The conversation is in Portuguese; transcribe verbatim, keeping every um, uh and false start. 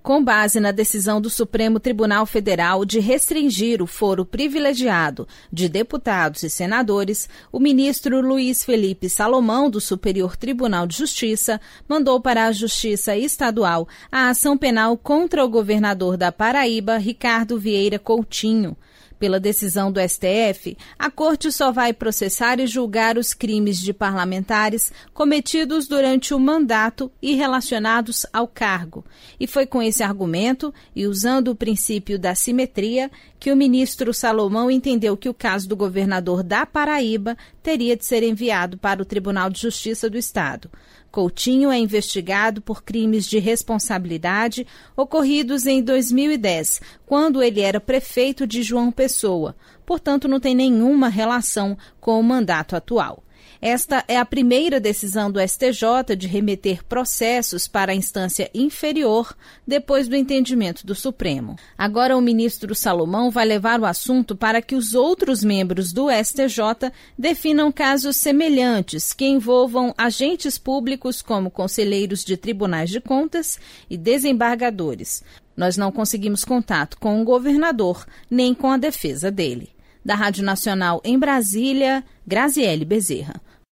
Com base na decisão do Supremo Tribunal Federal de restringir o foro privilegiado de deputados e senadores, o ministro Luiz Felipe Salomão, do Superior Tribunal de Justiça, mandou para a Justiça Estadual a ação penal contra o governador da Paraíba, Ricardo Vieira Coutinho. Pela decisão do S T F, a Corte só vai processar e julgar os crimes de parlamentares cometidos durante o mandato e relacionados ao cargo. E foi com esse argumento, e usando o princípio da simetria, que o ministro Salomão entendeu que o caso do governador da Paraíba teria de ser enviado para o Tribunal de Justiça do Estado. Coutinho é investigado por crimes de responsabilidade ocorridos em dois mil e dez, quando ele era prefeito de João Pessoa. Portanto, não tem nenhuma relação com o mandato atual. Esta é a primeira decisão do S T J de remeter processos para a instância inferior depois do entendimento do Supremo. Agora, o ministro Salomão vai levar o assunto para que os outros membros do S T J definam casos semelhantes que envolvam agentes públicos como conselheiros de tribunais de contas e desembargadores. Nós não conseguimos contato com o governador nem com a defesa dele. Da Rádio Nacional em Brasília, Graziele Bezerra.